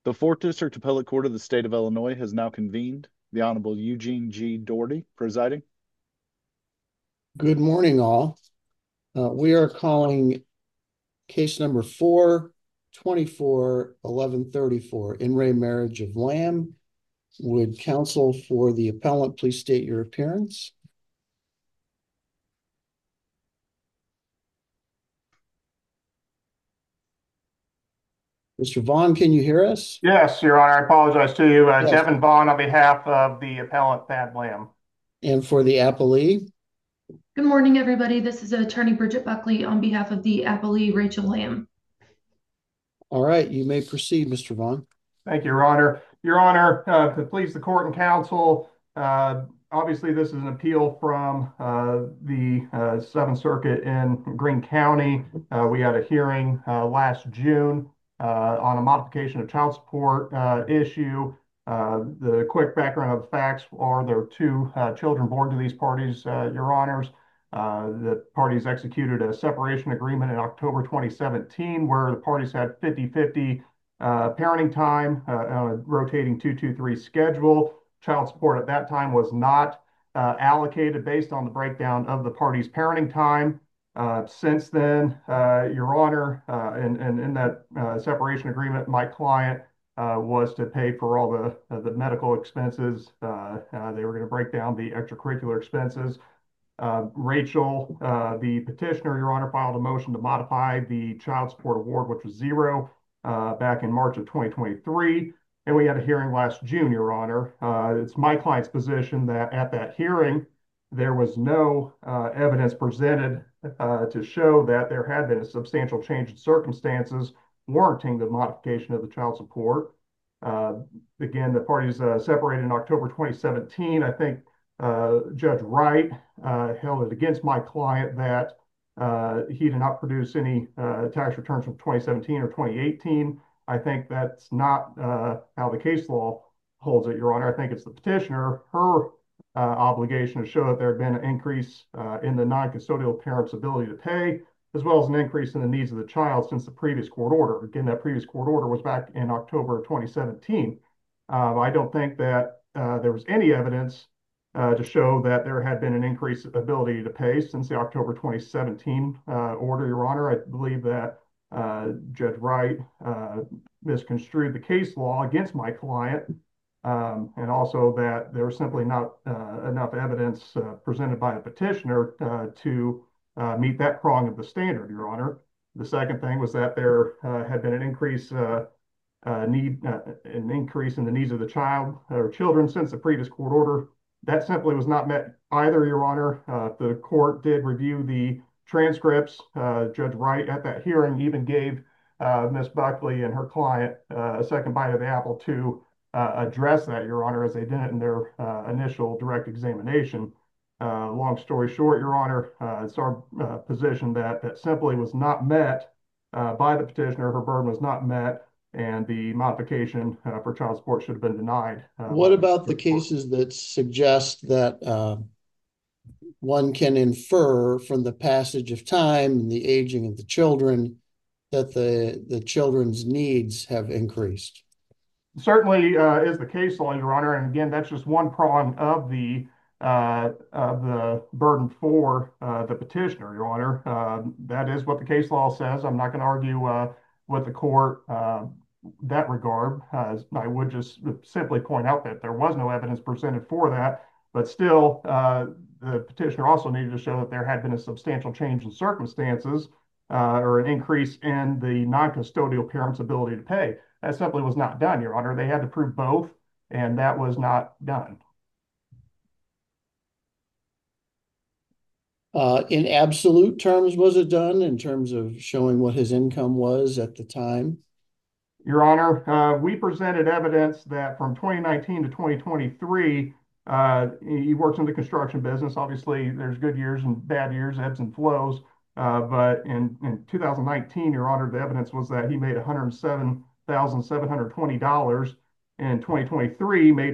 The Fourth District Appellate Court of the State of Illinois has now convened. The Honorable Eugene G. Doherty presiding. Good morning, all. We are calling case number 4/24/1134, in re Marriage of Lamb. Would counsel for the appellant please state your appearance? Mr. Vaughn, can you hear us? Yes, Your Honor. I apologize to you. Yes. Devin Vaughn on behalf of the appellant Thad Lamb. And for the appellee? Good morning, everybody. This is Attorney Bridget Buckley on behalf of the appellee Rachel Lamb. All right, you may proceed, Mr. Vaughn. Thank you, Your Honor. Your Honor, to please the court and counsel, obviously this is an appeal from the Seventh Circuit in Greene County. We had a hearing last June on a modification of child support issue. The quick background of the facts are there are two children born to these parties, Your Honors. The parties executed a separation agreement in October 2017 where the parties had 50-50 parenting time on a rotating 2-2-3 schedule. Child support at that time was not allocated based on the breakdown of the parties' parenting time. Since then, Your Honor, in that separation agreement, my client was to pay for all the medical expenses. They were going to break down the extracurricular expenses. Rachel, the petitioner, Your Honor, filed a motion to modify the child support award, which was zero, back in March of 2023. And we had a hearing last June, Your Honor. It's my client's position that at that hearing, there was no evidence presented to show that there had been a substantial change in circumstances warranting the modification of the child support. Again, the parties separated in October 2017. I think Judge Wright held it against my client that he did not produce any tax returns from 2017 or 2018. I think that's not how the case law holds it, Your Honor. I think it's the petitioner, her obligation to show that there had been an increase in the non-custodial parent's ability to pay, as well as an increase in the needs of the child since the previous court order. Again, that previous court order was back in October of 2017. I don't think that there was any evidence to show that there had been an increased ability to pay since the October 2017 order, Your Honor. I believe that Judge Wright misconstrued the case law against my client, and also that there was simply not enough evidence presented by the petitioner to meet that prong of the standard, Your Honor. The second thing was that there had been an increase an increase in the needs of the child or children since the previous court order. That simply was not met either, Your Honor. The court did review the transcripts. Judge Wright at that hearing even gave Ms. Buckley and her client a second bite of the apple to address that, Your Honor, as they didn't in their initial direct examination. Long story short, Your Honor, it's our position that that simply was not met by the petitioner. Her burden was not met, and the modification for child support should have been denied. What about the cases that suggest that one can infer from the passage of time and the aging of the children that the children's needs have increased? Certainly is the case law, Your Honor, and again, that's just one prong of the burden for the petitioner, Your Honor. That is what the case law says. I'm not going to argue with the court that regard. I would just simply point out that there was no evidence presented for that, but still, the petitioner also needed to show that there had been a substantial change in circumstances or an increase in the non-custodial parent's ability to pay. That simply was not done, Your Honor. They had to prove both, and that was not done. In absolute terms, was it done in terms of showing what his income was at the time? Your Honor, we presented evidence that from 2019 to 2023, he works in the construction business. Obviously, there's good years and bad years, ebbs and flows. But in 2019, Your Honor, the evidence was that he made $107,720. In 2023, made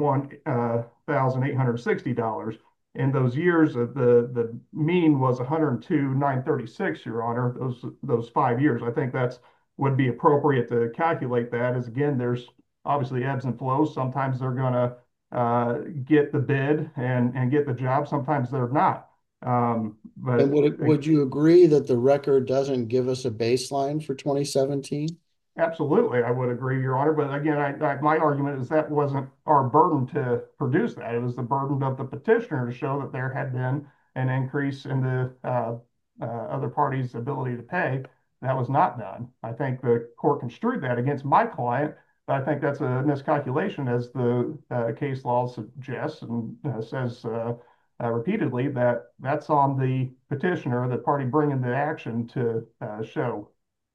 $101,860. In those years, the mean was 102,936, Your Honor. Those 5 years. I think that's would be appropriate to calculate that is, again, there's obviously ebbs and flows. Sometimes they're going to get the bid and get the job. Sometimes they're not. But And would you agree that the record doesn't give us a baseline for 2017? Absolutely, I would agree, Your Honor. But again, my argument is that wasn't our burden to produce that. It was the burden of the petitioner to show that there had been an increase in the other party's ability to pay. That was not done. I think the court construed that against my client, but I think that's a miscalculation, as the case law suggests and says repeatedly, that that's on the petitioner, the party bringing the action, to show.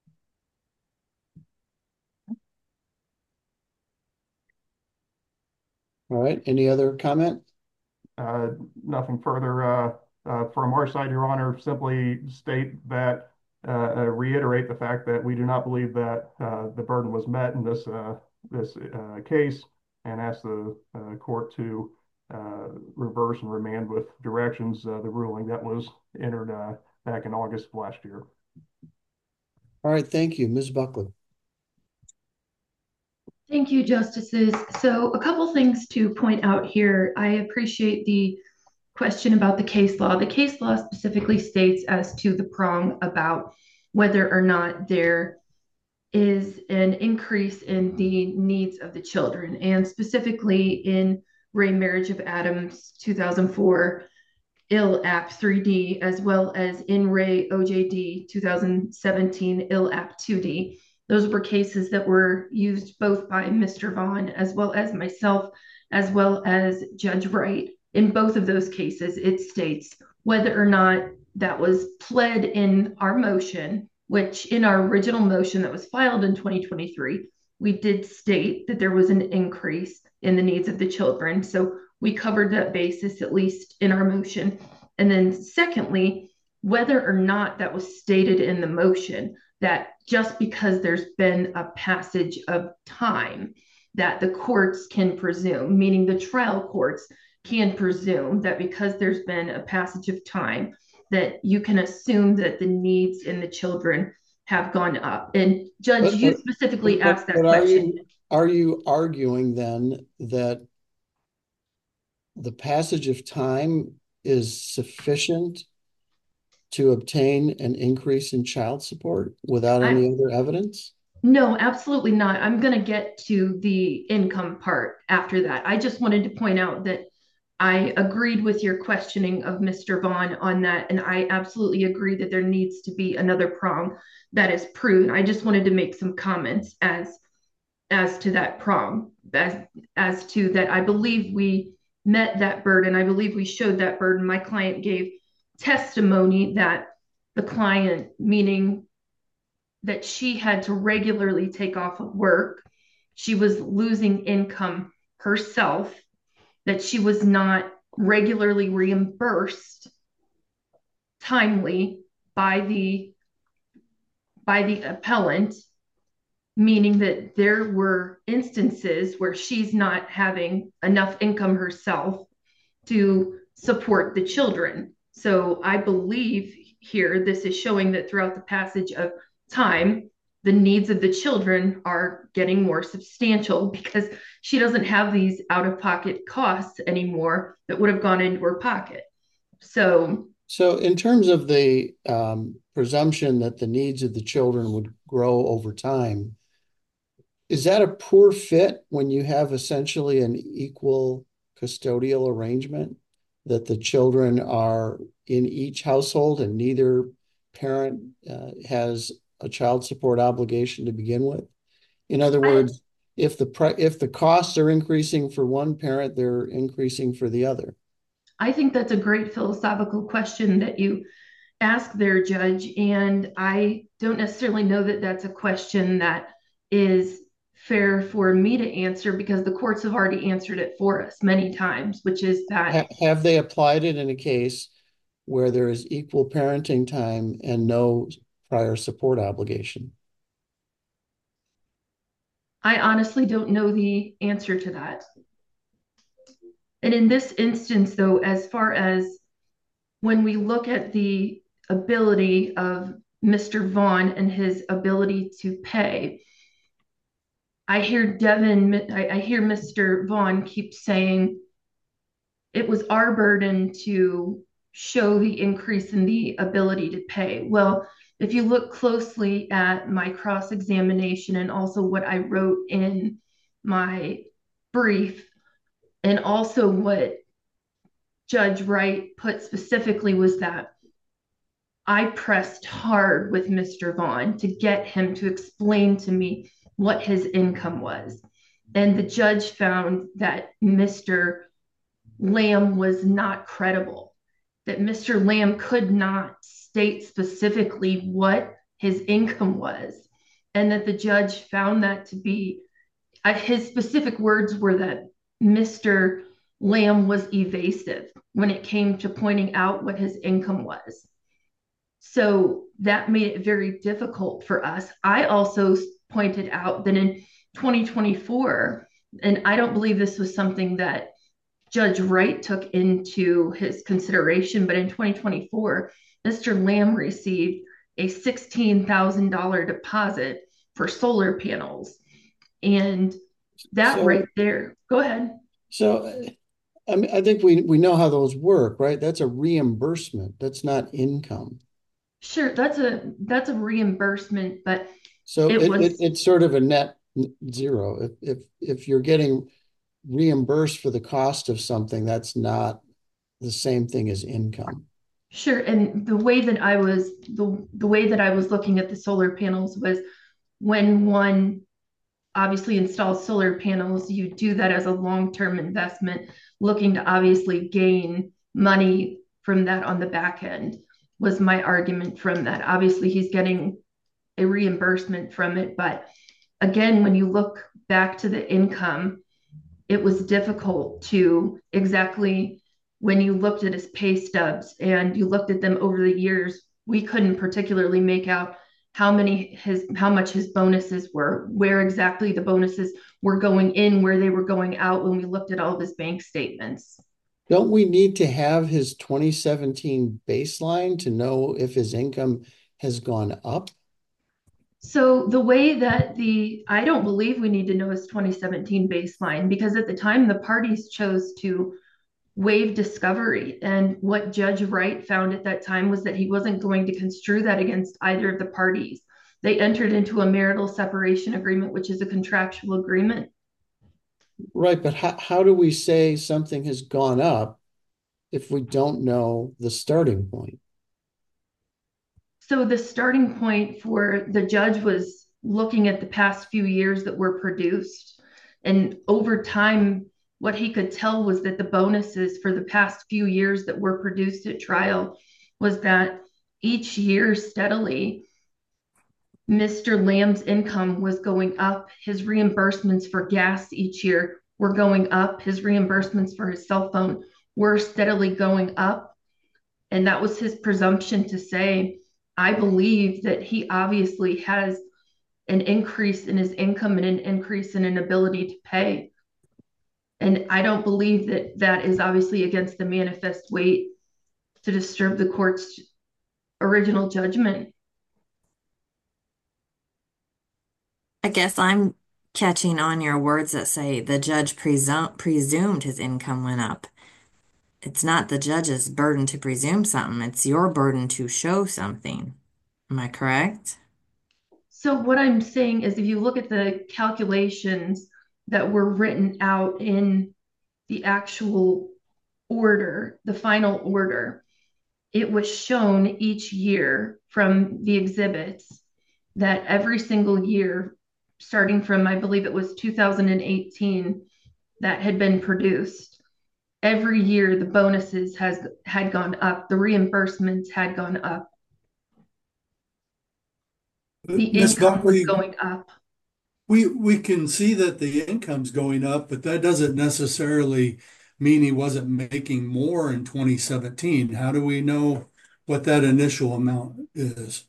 All right. Any other comment? Nothing further from our side, Your Honor. Simply state that, reiterate the fact that we do not believe that the burden was met in this case, and ask the court to reverse and remand with directions the ruling that was entered back in August of last year. All right. Thank you. Ms. Buckley. Thank you, Justices. So a couple things to point out here. I appreciate the question about the case law. The case law specifically states as to the prong about whether or not there is an increase in the needs of the children. And specifically in Ray Marriage of Adams 2004, IL App 3D, as well as in Ray OJD 2017, IL App 2D. Those were cases that were used both by Mr. Vaughn as well as myself, as well as Judge Wright. In both of those cases, it states whether or not that was pled in our motion, which in our original motion that was filed in 2023, we did state that there was an increase in the needs of the children. So we covered that basis, at least in our motion. And then secondly, whether or not that was stated in the motion, that just because there's been a passage of time, that the courts can presume, meaning the trial courts can presume that because there's been a passage of time, that you can assume that the needs in the children have gone up. And Judge, you specifically asked that question. Are you arguing then that the passage of time is sufficient to obtain an increase in child support without any other evidence? No, absolutely not. I'm going to get to the income part after that. I just wanted to point out that I agreed with your questioning of Mr. Vaughn on that, and I absolutely agree that there needs to be another prong that is proven. I just wanted to make some comments as to that prong, as to that. I believe we met that burden. I believe we showed that burden. My client gave testimony that the client, meaning that she had to regularly take off of work, she was losing income herself, that she was not regularly reimbursed timely by the appellant, meaning that there were instances where she's not having enough income herself to support the children. So I believe here this is showing that throughout the passage of time, the needs of the children are getting more substantial because she doesn't have these out-of-pocket costs anymore that would have gone into her pocket. So in terms of the presumption that the needs of the children would grow over time, is that a poor fit when you have essentially an equal custodial arrangement, that the children are in each household and neither parent has a child support obligation to begin with? In other words, if the costs are increasing for one parent, they're increasing for the other. I think that's a great philosophical question that you ask there, Judge. And I don't necessarily know that that's a question that is fair for me to answer, because the courts have already answered it for us many times, which is that. Have they applied it in a case where there is equal parenting time and no prior support obligation? I honestly don't know the answer to that. And in this instance, though, as far as when we look at the ability of Mr. Vaughn and his ability to pay. I hear I hear Mr. Vaughn keep saying it was our burden to show the increase in the ability to pay. Well, if you look closely at my cross examination and also what I wrote in my brief, and also what Judge Wright put specifically was that I pressed hard with Mr. Vaughn to get him to explain to me what his income was. And the judge found that Mr. Lamb was not credible, that Mr. Lamb could not state specifically what his income was, and that the judge found that to be, his specific words were that Mr. Lamb was evasive when it came to pointing out what his income was. So that made it very difficult for us. I also pointed out that in 2024, and I don't believe this was something that Judge Wright took into his consideration, but in 2024, Mr. Lamb received a $16,000 deposit for solar panels. And that right there, go ahead. So I mean, I think we know how those work, right? That's a reimbursement. That's not income. Sure, that's a reimbursement, but so it's sort of a net zero. If you're getting reimbursed for the cost of something, that's not the same thing as income. Sure, and the way that I was looking at the solar panels was when one obviously installs solar panels, you do that as a long-term investment, looking to obviously gain money from that on the back end, was my argument from that. Obviously, he's getting a reimbursement from it, but again, when you look back to the income, it was difficult to exactly, when you looked at his pay stubs and you looked at them over the years, we couldn't particularly make out how much his bonuses were, where exactly the bonuses were going in, where they were going out when we looked at all of his bank statements. Don't we need to have his 2017 baseline to know if his income has gone up? So the way that I don't believe we need to know his 2017 baseline, because at the time the parties chose to waive discovery. And what Judge Wright found at that time was that he wasn't going to construe that against either of the parties. They entered into a marital separation agreement, which is a contractual agreement. Right, but how do we say something has gone up if we don't know the starting point? So the starting point for the judge was looking at the past few years that were produced. And over time, what he could tell was that the bonuses for the past few years that were produced at trial was that each year steadily, Mr. Lamb's income was going up. His reimbursements for gas each year were going up. His reimbursements for his cell phone were steadily going up. And that was his presumption to say, I believe that he obviously has an increase in his income and an increase in an ability to pay. And I don't believe that that is obviously against the manifest weight to disturb the court's original judgment. I guess I'm catching on your words that say the judge presumed his income went up. It's not the judge's burden to presume something. It's your burden to show something. Am I correct? So what I'm saying is if you look at the calculations that were written out in the actual order, the final order, it was shown each year from the exhibits that every single year, starting from, I believe it was 2018, that had been produced. Every year, the bonuses had gone up. The reimbursements had gone up. The income was going up. We can see that the income's going up, but that doesn't necessarily mean he wasn't making more in 2017. How do we know what that initial amount is?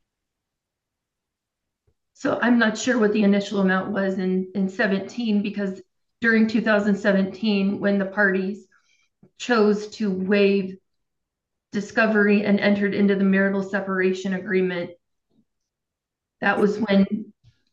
So I'm not sure what the initial amount was in 17, because during 2017, when the parties chose to waive discovery and entered into the marital separation agreement, That was when.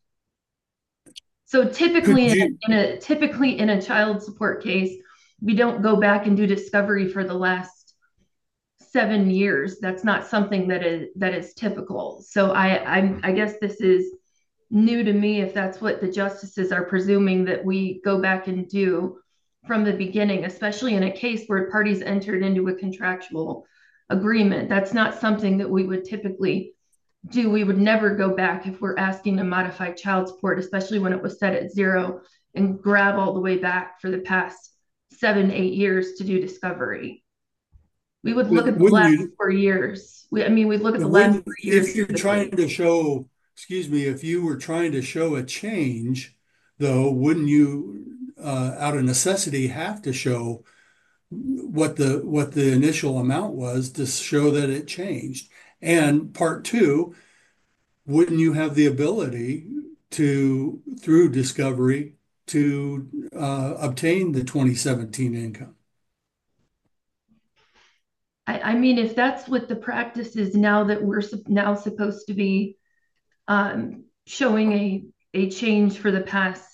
So Could typically you, typically in a child support case, we don't go back and do discovery for the last 7 years. That's not something that is typical. So I guess this is new to me if that's what the justices are presuming that we go back and do from the beginning, especially in a case where parties entered into a contractual agreement. That's not something that we would typically do. We would never go back if we're asking to modify child support, especially when it was set at 0, and grab all the way back for the past 7, 8 years to do discovery. We would look at the wouldn't last you, 4 years. We'd look at the last wouldn't, 4 years if you're trying typically. to show, excuse me, if you were trying to show a change, though, wouldn't you, out of necessity, have to show what the initial amount was to show that it changed? And part two, wouldn't you have the ability to, through discovery, to obtain the 2017 income? If that's what the practice is now, that we're now supposed to be showing a change for the past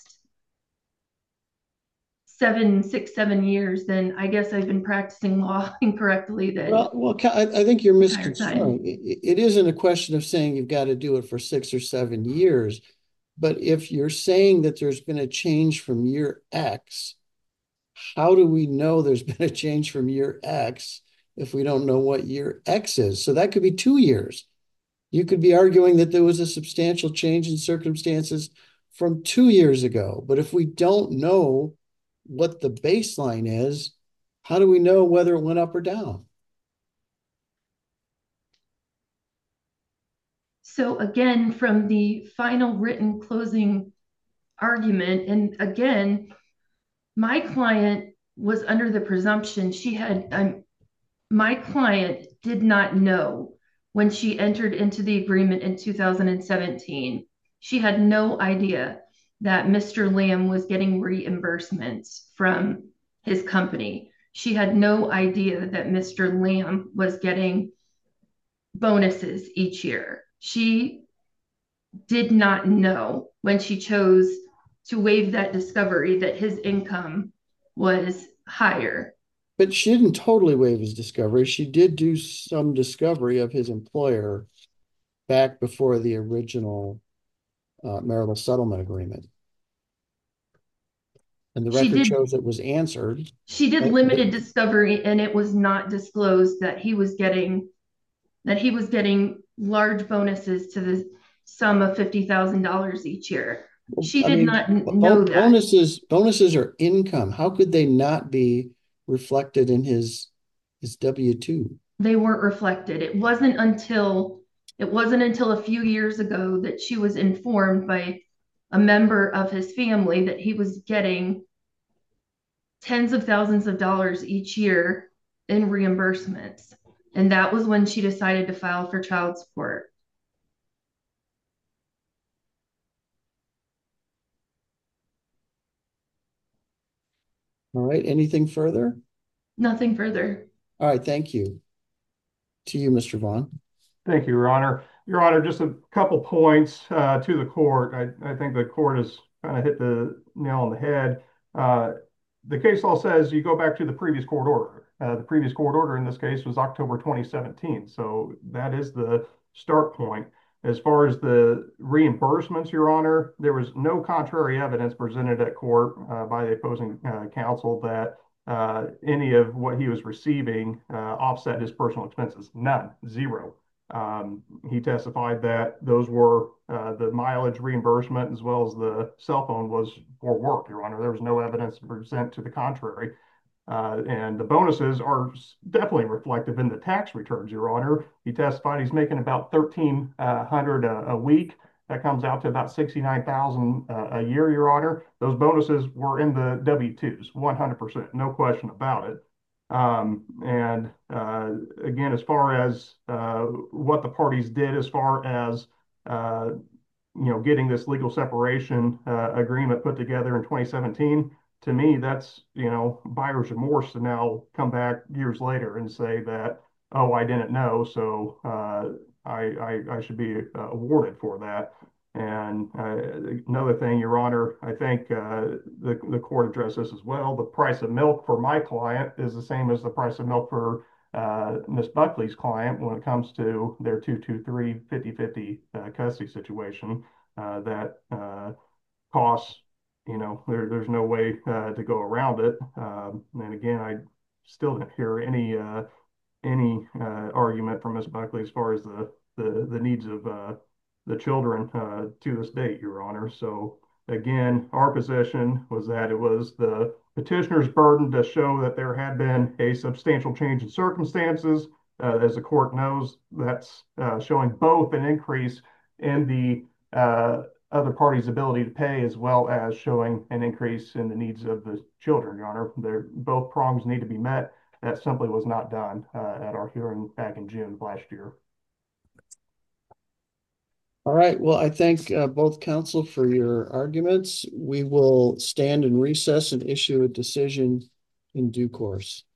7 years, then I guess I've been practicing law incorrectly I think you're entire time. misconstruing. It isn't a question of saying you've got to do it for 6 or 7 years, but if you're saying that there's been a change from year X, how do we know there's been a change from year X if we don't know what year X is? So that could be 2 years. You could be arguing that there was a substantial change in circumstances from 2 years ago. But if we don't know what the baseline is, how do we know whether it went up or down? So again, from the final written closing argument, and again, my client was under the presumption my client did not know when she entered into the agreement in 2017. She had no idea that Mr. Lamb was getting reimbursements from his company. She had no idea that Mr. Lamb was getting bonuses each year. She did not know when she chose to waive that discovery that his income was higher. But she didn't totally waive his discovery. She did do some discovery of his employer back before the original marital settlement agreement. And the She record did shows it was answered. she did limited discovery, and it was not disclosed that he was getting large bonuses to the sum of $50,000 each year. She did not know that. Bonuses are income. How could they not be reflected in his W-2? They weren't reflected. It wasn't until a few years ago that she was informed by a member of his family that he was getting tens of thousands of dollars each year in reimbursements. And that was when she decided to file for child support. All right. Anything further? Nothing further. All right. Thank you. To you, Mr. Vaughn. Thank you, Your Honor. Your Honor, just a couple points to the court. I think the court has kind of hit the nail on the head. The case law says you go back to the previous court order. The previous court order in this case was October 2017. So that is the start point. As far as the reimbursements, Your Honor, there was no contrary evidence presented at court by the opposing counsel that any of what he was receiving offset his personal expenses. None, zero. He testified that those were the mileage reimbursement as well as the cell phone was for work, Your Honor. There was no evidence to present to the contrary. And the bonuses are definitely reflective in the tax returns, Your Honor. He testified he's making about $1,300 a week. That comes out to about $69,000 a year, Your Honor. Those bonuses were in the W-2s, 100%, no question about it. And again, as far as what the parties did, as far as getting this legal separation agreement put together in 2017, to me, that's buyer's remorse to now come back years later and say that, oh, I didn't know, so I should be awarded for that. And another thing, Your Honor, I think the court addressed this as well. The price of milk for my client is the same as the price of milk for Ms. Buckley's client when it comes to their 223 50-50 custody situation. That costs, there's no way to go around it. And again, I still didn't hear any argument from Ms. Buckley as far as the needs of the children to this date, Your Honor. So again, our position was that it was the petitioner's burden to show that there had been a substantial change in circumstances. As the court knows, that's showing both an increase in the other party's ability to pay, as well as showing an increase in the needs of the children, Your Honor. Both prongs need to be met. That simply was not done at our hearing back in June of last year. All right. Well, I thank both counsel for your arguments. We will stand in recess and issue a decision in due course.